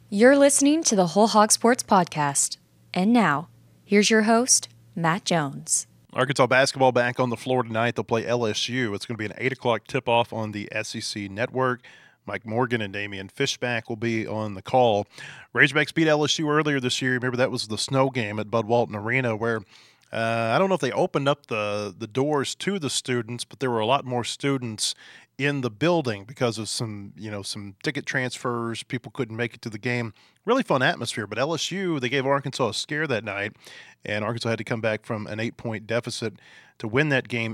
You're listening to the Whole Hog Sports Podcast. And now, here's your host, Matt Jones. Arkansas basketball back on the floor tonight. They'll play LSU. It's going to be an 8 o'clock tip-off on the SEC Network. Mike Morgan and Damian Fishback will be on the call. Razorbacks beat LSU earlier this year. Remember, that was the snow game at Bud Walton Arena where I don't know if they opened up the doors to the students, but there were a lot more students in the building because of some ticket transfers. People couldn't make it to the game. Really fun atmosphere. But LSU, they gave Arkansas a scare that night, and Arkansas had to come back from an 8-point deficit to win that game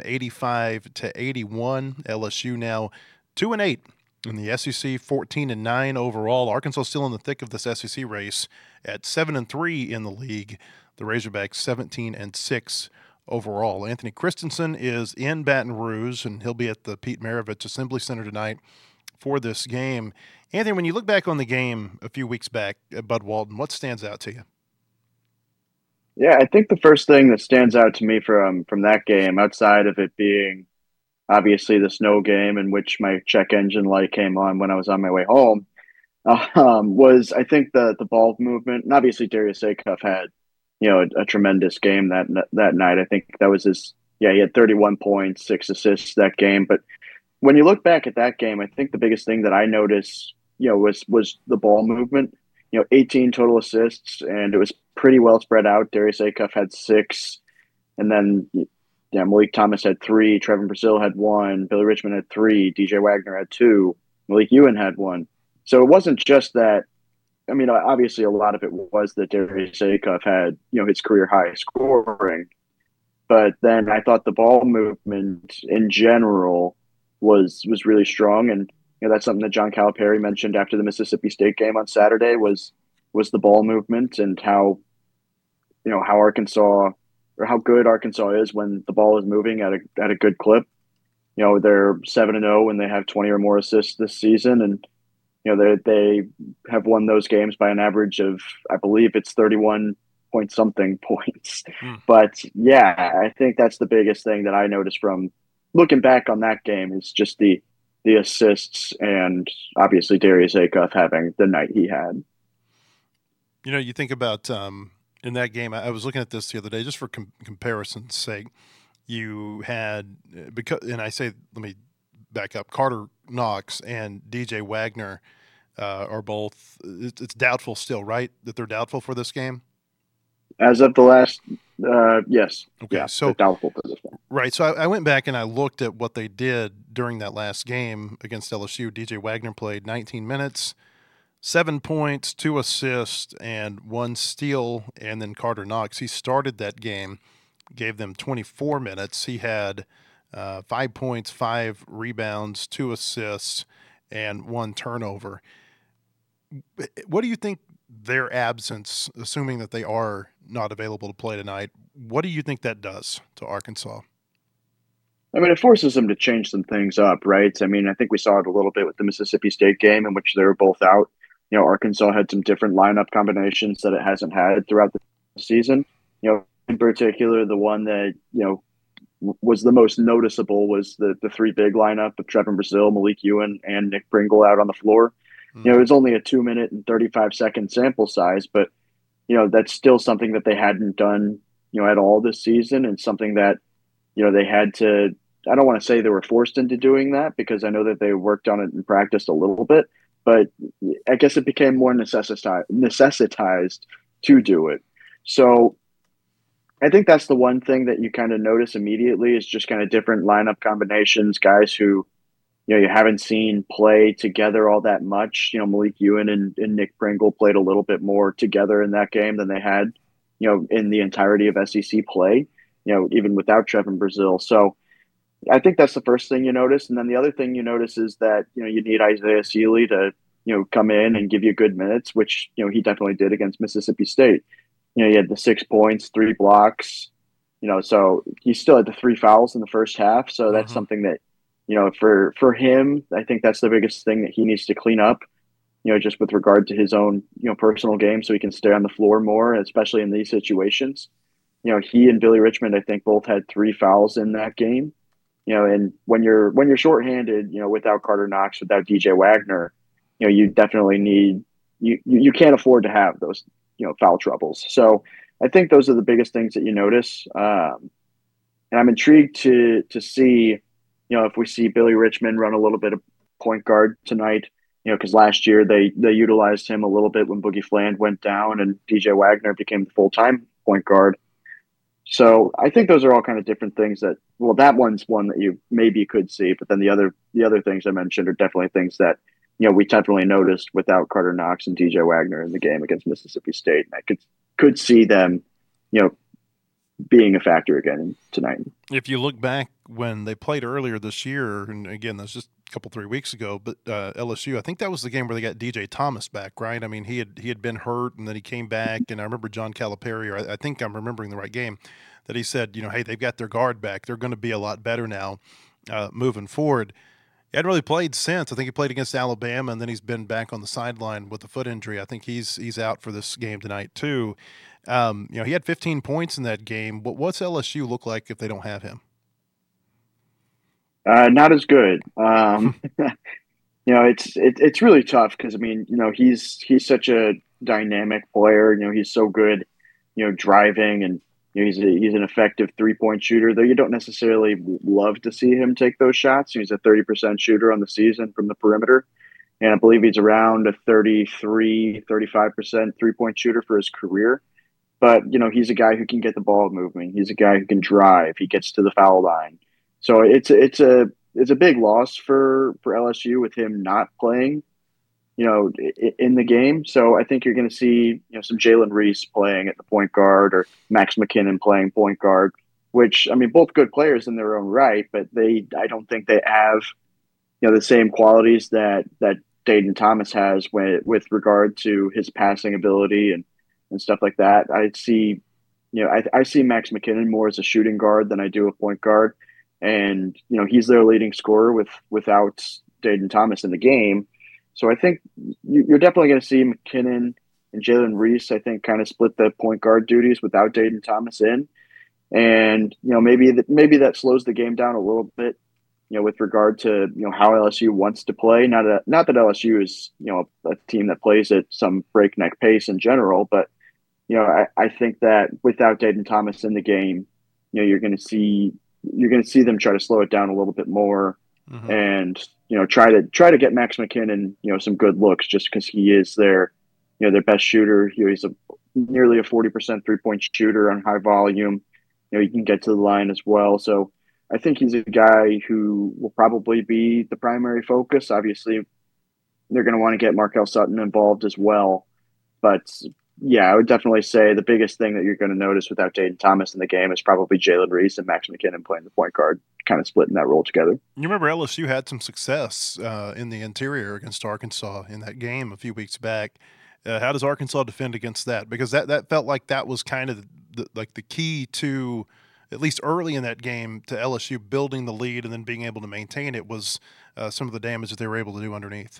85-81. LSU now 2-8 in the SEC, 14-9 overall. Arkansas still in the thick of this SEC race at 7-3 in the league. The Razorbacks 17-6 overall. Anthony Christensen is in Baton Rouge, and he'll be at the Pete Maravich Assembly Center tonight for this game. Anthony, when you look back on the game a few weeks back at Bud Walton, what stands out to you? Yeah, I think the first thing that stands out to me from that game, outside of it being obviously the snow game in which my check engine light came on when I was on my way home, was I think the ball movement. And obviously Darius Acuff had a tremendous game that night. I think that was he had 31 points, 6 assists that game. But when you look back at that game, I think the biggest thing that I noticed, was the ball movement. 18 total assists, and it was pretty well spread out. Darius Acuff had 6, and then Malik Thomas had 3, Trevin Brazile had 1, Billy Richmond had 3, DJ Wagner had 2, Malik Ewan had 1. So it wasn't just that. I mean, obviously, a lot of it was that Darius Acuff had, his career high scoring. But then I thought the ball movement in general was really strong. And, that's something that John Calipari mentioned after the Mississippi State game on Saturday was the ball movement and how Arkansas, or how good Arkansas is when the ball is moving at a good clip. They're 7-0 when they have 20 or more assists this season. And, they have won those games by an average of, I believe it's 31 point something points. But yeah, I think that's the biggest thing that I noticed from looking back on that game is just the assists and obviously Darius Acuff having the night he had. You think about in that game, I was looking at this the other day just for comparison's sake. You had, let me back up, Carter Knox and DJ Wagner are both, it's doubtful still, right? That they're doubtful for this game? As of the last, yes. Okay, yeah, so doubtful for this game. Right, so I went back and I looked at what they did during that last game against LSU. DJ Wagner played 19 minutes, 7 points, 2 assists, and 1 steal. And then Carter Knox, he started that game, gave them 24 minutes. He had 5 points, 5 rebounds, 2 assists, and 1 turnover. What do you think their absence, assuming that they are not available to play tonight, what do you think that does to Arkansas? I mean, it forces them to change some things up, right? I mean, I think we saw it a little bit with the Mississippi State game in which they were both out. Arkansas had some different lineup combinations that it hasn't had throughout the season. In particular, the one that, was the most noticeable was the 3 big lineup of Trevin Brazile, Malik Ewan, and Nick Pringle out on the floor. It was only a 2 minute and 35-second sample size, but, that's still something that they hadn't done, at all this season, and something that, they had to, I don't want to say they were forced into doing that because I know that they worked on it and practiced a little bit, but I guess it became more necessitized to do it. So I think that's the one thing that you kind of notice immediately is just kind of different lineup combinations, guys who, you haven't seen play together all that much. Malik Ewan and Nick Pringle played a little bit more together in that game than they had, in the entirety of SEC play, even without Trevin Brazile. So I think that's the first thing you notice. And then the other thing you notice is that, you need Isaiah Sealy to, come in and give you good minutes, which, he definitely did against Mississippi State. He had the 6 points, 3 blocks, so he still had the 3 fouls in the first half. So that's something that, for him, I think that's the biggest thing that he needs to clean up, just with regard to his own, personal game so he can stay on the floor more, especially in these situations. He and Billy Richmond, I think, both had 3 fouls in that game. And when you're shorthanded, without Carter Knox, without DJ Wagner, you definitely need, you can't afford to have those, foul troubles. So I think those are the biggest things that you notice. And I'm intrigued to see, if we see Billy Richmond run a little bit of point guard tonight, because last year they utilized him a little bit when Boogie Fland went down and DJ Wagner became the full-time point guard. So I think those are all kind of different things that, well, that one's one that you maybe could see, but then the other things I mentioned are definitely things that, we definitely noticed without Carter Knox and DJ Wagner in the game against Mississippi State. And I could see them, being a factor again tonight. If you look back when they played earlier this year, and again, that's just a couple 3 weeks ago, but LSU, I think that was the game where they got DJ Thomas back, right? I mean, he had been hurt, and then he came back, and I remember John Calipari, or I think I'm remembering the right game, that he said, hey, they've got their guard back. They're going to be a lot better now moving forward. He hadn't really played since. I think he played against Alabama, and then he's been back on the sideline with a foot injury. I think he's out for this game tonight too. He had 15 points in that game. But what's LSU look like if they don't have him? Not as good. It's really tough because, I mean, he's such a dynamic player. He's so good, driving, and he's an effective 3-point shooter, though you don't necessarily love to see him take those shots. He's a 30% shooter on the season from the perimeter, and I believe he's around a 35% 3-point shooter for his career. But, he's a guy who can get the ball moving. He's a guy who can drive. He gets to the foul line. So it's a big loss for LSU with him not playing, in the game. So I think you're going to see, some Jalen Reese playing at the point guard or Max McKinnon playing point guard, which, I mean, both good players in their own right, but I don't think they have, the same qualities that Dayton Thomas has with regard to his passing ability and stuff like that. I see Max McKinnon more as a shooting guard than I do a point guard. And, he's their leading scorer without Dayton Thomas in the game. So I think you're definitely going to see McKinnon and Jalen Reese, I think, kind of split the point guard duties without Dayton Thomas in. And, maybe that slows the game down a little bit, with regard to, how LSU wants to play. Not that LSU is, a team that plays at some breakneck pace in general, but, I think that without Dayton Thomas in the game, you're going to see them try to slow it down a little bit more, mm-hmm. and try to get Max McKinnon some good looks, just because he is their best shooter. He's nearly a 40% 3-point shooter on high volume. He can get to the line as well. So I think he's a guy who will probably be the primary focus. Obviously, they're going to want to get Markel Sutton involved as well, but. Yeah, I would definitely say the biggest thing that you're going to notice without Dayton Thomas in the game is probably Jalen Reese and Max McKinnon playing the point guard, kind of splitting that role together. You remember LSU had some success in the interior against Arkansas in that game a few weeks back. How does Arkansas defend against that? Because that felt like that was kind of the key to, at least early in that game, to LSU building the lead and then being able to maintain it was some of the damage that they were able to do underneath.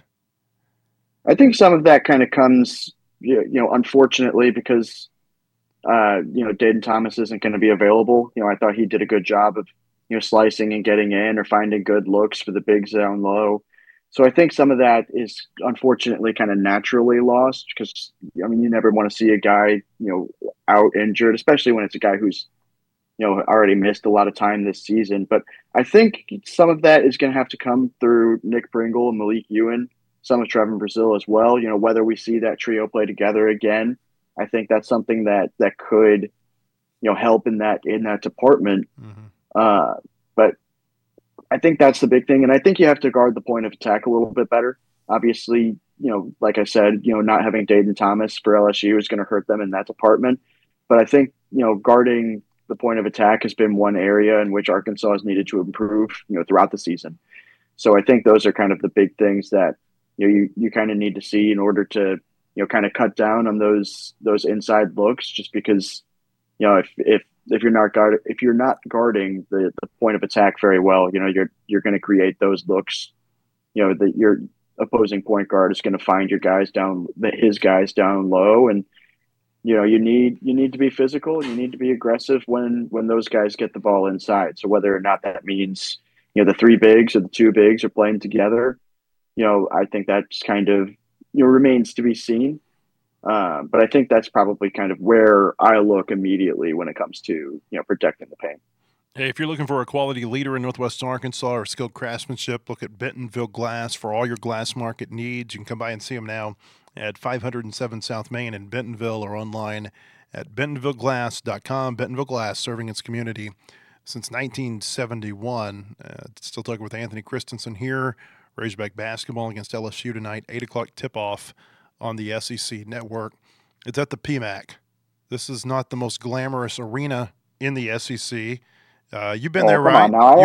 I think some of that kind of comes – unfortunately, because, Dayton Thomas isn't going to be available. I thought he did a good job of, slicing and getting in or finding good looks for the bigs down low. So I think some of that is unfortunately kind of naturally lost because, you never want to see a guy, out injured, especially when it's a guy who's, already missed a lot of time this season. But I think some of that is going to have to come through Nick Pringle and Malik Ewan, some of Trevor Brazile as well. Whether we see that trio play together again, I think that's something that could, help in that department. Mm-hmm. But I think that's the big thing. And I think you have to guard the point of attack a little bit better. Obviously, like I said, not having Dayton Thomas for LSU is going to hurt them in that department. But I think, guarding the point of attack has been one area in which Arkansas has needed to improve, throughout the season. So I think those are kind of the big things that, you kind of need to see in order to, kind of cut down on those inside looks, just because, if you're not guarding the point of attack very well, you're going to create those looks, that your opposing point guard is going to find his guys down low. And, you need to be physical. You need to be aggressive when those guys get the ball inside. So whether or not that means, the 3 bigs or the 2 bigs are playing together, I think that's kind of, remains to be seen. But I think that's probably kind of where I look immediately when it comes to protecting the paint. Hey, if you're looking for a quality leader in Northwest Arkansas or skilled craftsmanship, look at Bentonville Glass for all your glass market needs. You can come by and see them now at 507 South Main in Bentonville or online at bentonvilleglass.com. Bentonville Glass, serving its community since 1971. Still talking with Anthony Christensen here. Razorback basketball against LSU tonight, 8 o'clock tip-off on the SEC Network. It's at the PMAC. This is not the most glamorous arena in the SEC. You've been there, right? Now,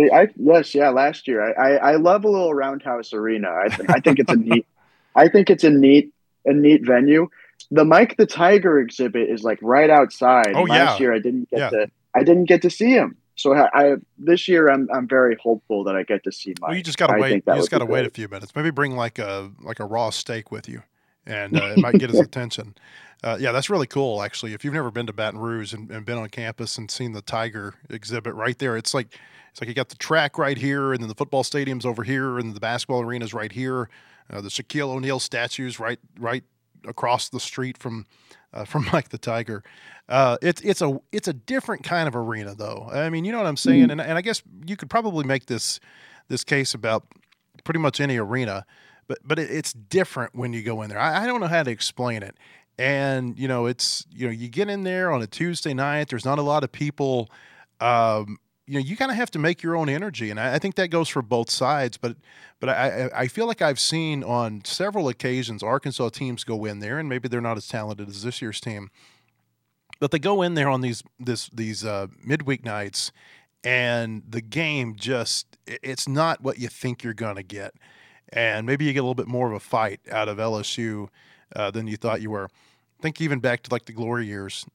last year. I love a little Roundhouse Arena. I think it's a neat. I think it's a neat venue. The Mike the Tiger exhibit is like right outside. Oh, last year I didn't get to see him. So this year I'm very hopeful that I get to see Mike. Well, you just got to wait. You just got to wait a few minutes. Maybe bring like a raw steak with you, and it might get his attention. Yeah, that's really cool, actually. If you've never been to Baton Rouge and been on campus and seen the Tiger exhibit right there, it's like you got the track right here, and then the football stadium's over here, and the basketball arena's right here. The Shaquille O'Neal statue's right across the street from Mike the Tiger. It's a different kind of arena, though. I mean, you know what I'm saying? And I guess you could probably make this case about pretty much any arena, but it's different when you go in there. I don't know how to explain it. And, you get in there on a Tuesday night, there's not a lot of people, you kind of have to make your own energy. And I think that goes for both sides, but I feel like I've seen on several occasions, Arkansas teams go in there, and maybe they're not as talented as this year's team, but they go in there on these midweek nights, and the game it's not what you think you're going to get. And maybe you get a little bit more of a fight out of LSU than you thought you were. Think even back to like the glory years,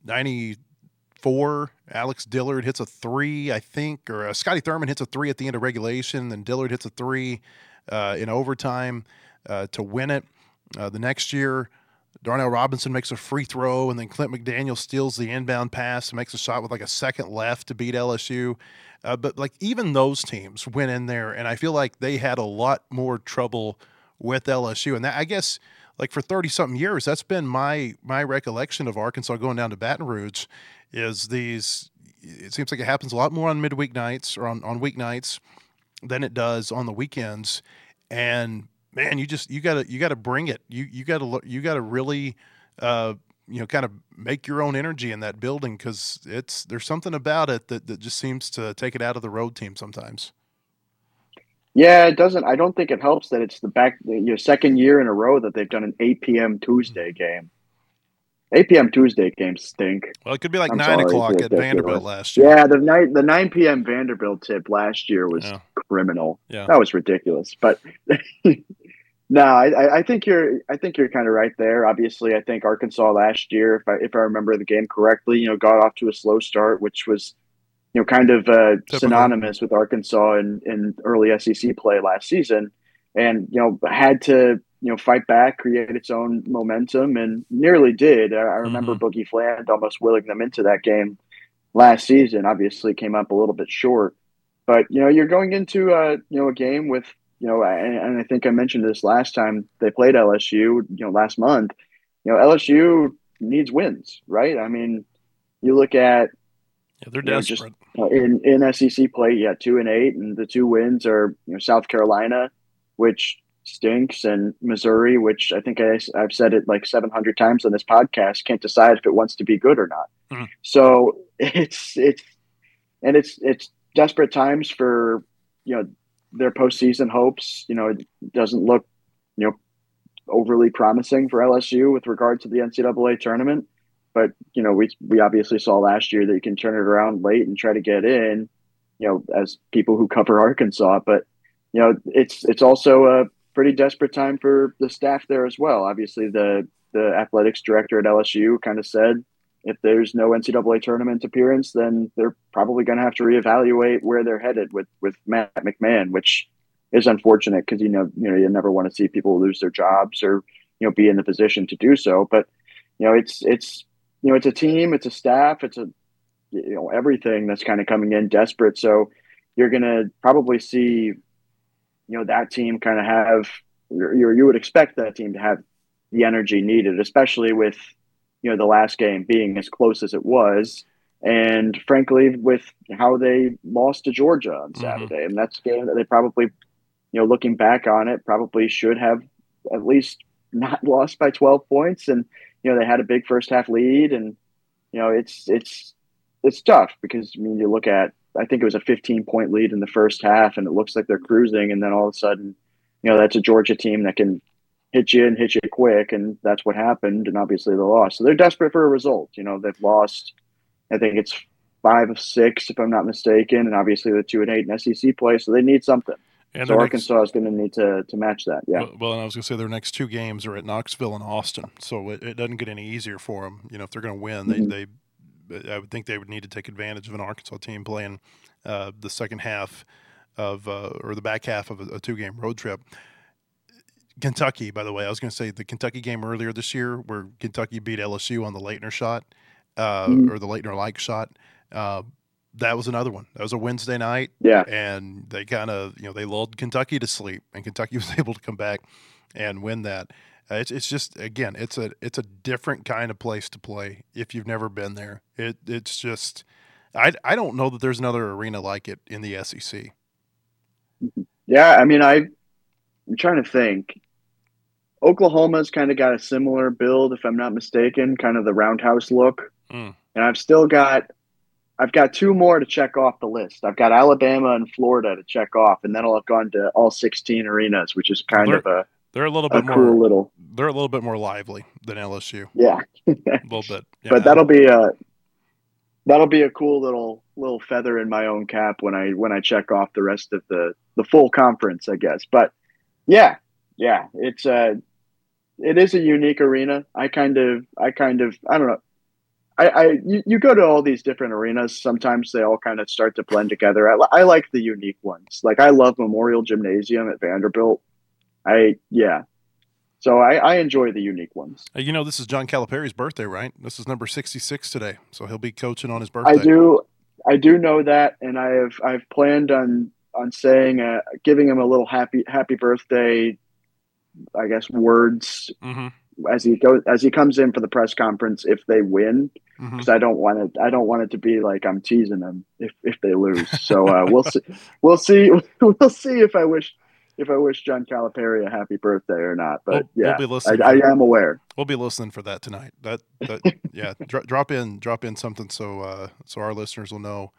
94, Alex Dillard hits a three, I think, or Scotty Thurman hits a three at the end of regulation, then Dillard hits a three in overtime to win it. The next year, Darnell Robinson makes a free throw, and then Clint McDaniel steals the inbound pass and makes a shot with like a second left to beat LSU. But like even those teams went in there, and I feel like they had a lot more trouble with LSU. And that, I guess, like for 30-something years, that's been my recollection of Arkansas going down to Baton Rouge is it seems like it happens a lot more on midweek nights or on weeknights than it does on the weekends. And man, you gotta bring it. You gotta really, kind of make your own energy in that building, because there's something about it that just seems to take it out of the road team sometimes. Yeah, it doesn't. I don't think it helps that it's second year in a row that they've done an 8 p.m. Tuesday game. 8 p.m. Tuesday games stink. Well, it could be like 9 o'clock at Vanderbilt last year. Yeah, the 9 p.m. Vanderbilt tip last year was criminal. Yeah, that was ridiculous. But no, I think you're kind of right there. Obviously, I think Arkansas last year, if I remember the game correctly, got off to a slow start, which was kind of synonymous with Arkansas in early SEC play last season, and had to fight back, create its own momentum, and nearly did. I remember Boogie Fland almost willing them into that game last season. Obviously, came up a little bit short, but you're going into a game with and I think I mentioned this last time they played LSU, last month. LSU needs wins, right? I mean, you look at they're desperate. In SEC play, 2-8, and the two wins are South Carolina, which stinks, and Missouri, which I think I've said it like 700 times on this podcast, can't decide if it wants to be good or not. Mm-hmm. So it's desperate times for their postseason hopes. It doesn't look overly promising for LSU with regard to the NCAA tournament. But, we obviously saw last year that you can turn it around late and try to get in, as people who cover Arkansas. But, it's also a pretty desperate time for the staff there as well. Obviously, the athletics director at LSU kind of said if there's no NCAA tournament appearance, then they're probably going to have to reevaluate where they're headed with Matt McMahon, which is unfortunate because, you never want to see people lose their jobs or, be in the position to do so. But, it's a team, it's a staff, it's everything that's kind of coming in desperate. So you're going to probably see, that team kind of have, you would expect that team to have the energy needed, especially with the last game being as close as it was, and frankly with how they lost to Georgia on Mm-hmm. Saturday. And that's a game that they probably, looking back on it, probably should have at least not lost by 12 points. And they had a big first half lead, and it's tough because I mean you look at, I think it was a 15-point lead in the first half, and it looks like they're cruising, and then all of a sudden, that's a Georgia team that can hit you and hit you quick, and that's what happened. And obviously they lost, so they're desperate for a result. They've lost, I think it's 5 of 6 if I'm not mistaken, and obviously they're 2-8 in SEC play, so they need something. And so Arkansas is going to need to match that. Yeah. Well, and I was going to say their next 2 games are at Knoxville and Austin, so it doesn't get any easier for them. If they're going to win, I would think they would need to take advantage of an Arkansas team playing the second half of or the back half of a 2-game road trip. Kentucky, by the way, I was going to say the Kentucky game earlier this year where Kentucky beat LSU on the Leitner shot or the Leitner-like shot. That was another one. That was a Wednesday night. Yeah. And they kind of, they lulled Kentucky to sleep, and Kentucky was able to come back and win that. It's just, again, it's a different kind of place to play if you've never been there. It's just, I don't know that there's another arena like it in the SEC. Yeah, I mean, I'm trying to think. Oklahoma's kind of got a similar build, if I'm not mistaken, kind of the roundhouse look. And I've got 2 more to check off the list. I've got Alabama and Florida to check off, and then I'll have gone to all 16 arenas, which is kind of they're a little bit cool more they're a little bit more lively than LSU. Yeah, a little bit. Yeah. But that'll be a cool little feather in my own cap when I check off the rest of the full conference, I guess. But yeah, it is a unique arena. I kind of I don't know. You go to all these different arenas. Sometimes they all kind of start to blend together. I like the unique ones. Like I love Memorial Gymnasium at Vanderbilt. So I enjoy the unique ones. This is John Calipari's birthday, right? This is number 66 today, so he'll be coaching on his birthday. I do know that, and I've planned on saying giving him a little happy birthday, I guess, words as he comes in for the press conference if they win, because I don't want it to be like I'm teasing them if they lose. So we'll see if I wish John Calipari a happy birthday or not. But we'll be listening. I am aware. We'll be listening for that tonight. That yeah, drop in something so our listeners will know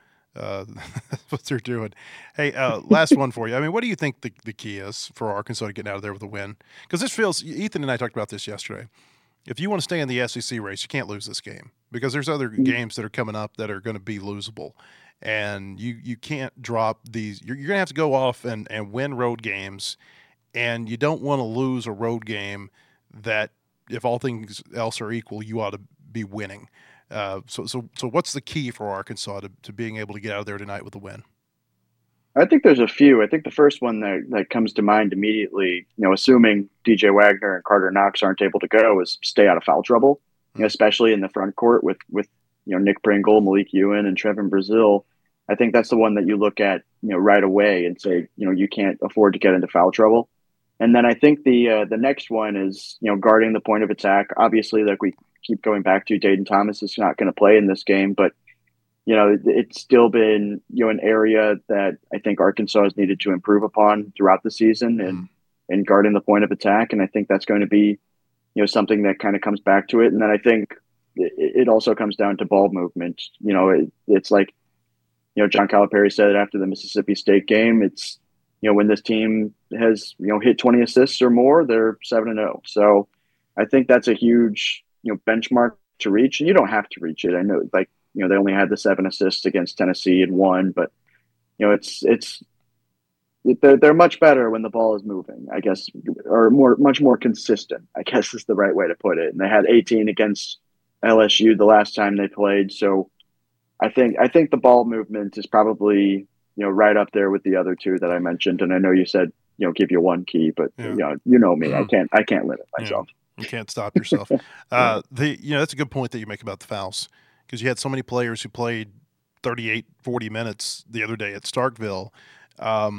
what they're doing. Hey, last one for you. I mean, what do you think the key is for Arkansas to get out of there with a win? Because this feels, Ethan and I talked about this yesterday. If you want to stay in the SEC race, you can't lose this game because there's other games that are coming up that are going to be losable. And you can't drop these. You're going to have to go off and win road games, and you don't want to lose a road game that, if all things else are equal, you ought to be winning. So what's the key for Arkansas to being able to get out of there tonight with a win? I think there's a few. I think the first one that comes to mind immediately, assuming DJ Wagner and Carter Knox aren't able to go, is stay out of foul trouble, especially in the front court with Nick Pringle, Malik Ewan, and Trevin Brazile. I think that's the one that you look at, right away and say, you can't afford to get into foul trouble. And then I think the next one is, guarding the point of attack. Obviously, like we keep going back to, Dayton Thomas is not going to play in this game, but it's still been, an area that I think Arkansas has needed to improve upon throughout the season and guarding the point of attack. And I think that's going to be, something that kind of comes back to it. And then I think it also comes down to ball movement. It's like, John Calipari said after the Mississippi State game, it's, when this team has, hit 20 assists or more, they're 7-0. So I think that's a huge, benchmark to reach. And you don't have to reach it. I know, like, they only had the 7 assists against Tennessee and won, but they're much better when the ball is moving, I guess, or much more consistent, I guess is the right way to put it. And they had 18 against LSU the last time they played. So I think the ball movement is probably, right up there with the other 2 that I mentioned. And I know you said, give you one key, but you know me, I can't limit myself. You can't stop yourself. That's a good point that you make about the fouls, because you had so many players who played 38, 40 minutes the other day at Starkville.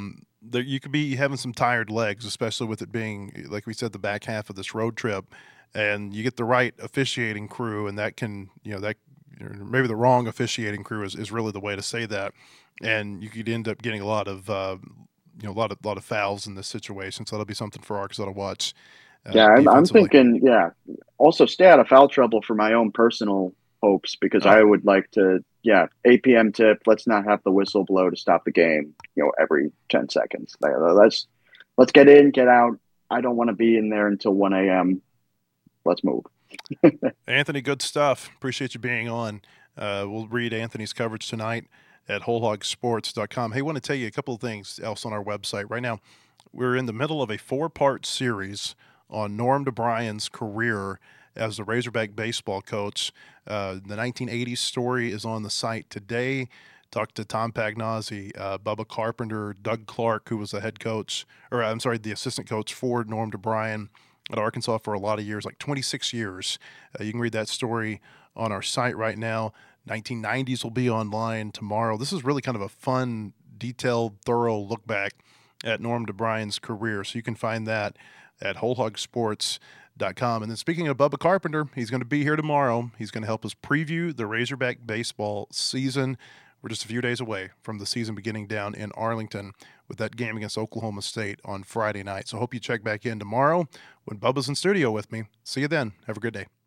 You could be having some tired legs, especially with it being, like we said, the back half of this road trip. and you get the right officiating crew, and that can, that maybe the wrong officiating crew is really the way to say that, and you could end up getting a lot of a lot of fouls in this situation. So that'll be something for Arkansas to watch. Yeah, I'm thinking, also stay out of foul trouble for my own personal hopes, because I would like to, 8 p.m. tip. Let's not have the whistle blow to stop the game, every 10 seconds. Let's get in, get out. I don't want to be in there until 1 a.m. Let's move. Anthony, good stuff. Appreciate you being on. We'll read Anthony's coverage tonight at wholehogsports.com. Hey, I want to tell you a couple of things else on our website. Right now, we're in the middle of a 4-part series on Norm DeBriyn's career as the Razorback baseball coach. The 1980s story is on the site today. Talked to Tom Pagnozzi, Bubba Carpenter, Doug Clark, who was the the assistant coach for Norm DeBryn at Arkansas for a lot of years, like 26 years. You can read that story on our site right now. 1990s will be online tomorrow. This is really kind of a fun, detailed, thorough look back at Norm DeBriyn's career. So you can find that at wholehogsports.com. And then speaking of Bubba Carpenter, he's going to be here tomorrow. He's going to help us preview the Razorback baseball season. We're just a few days away from the season beginning down in Arlington with that game against Oklahoma State on Friday night. So hope you check back in tomorrow when Bubba's in studio with me. See you then. Have a good day.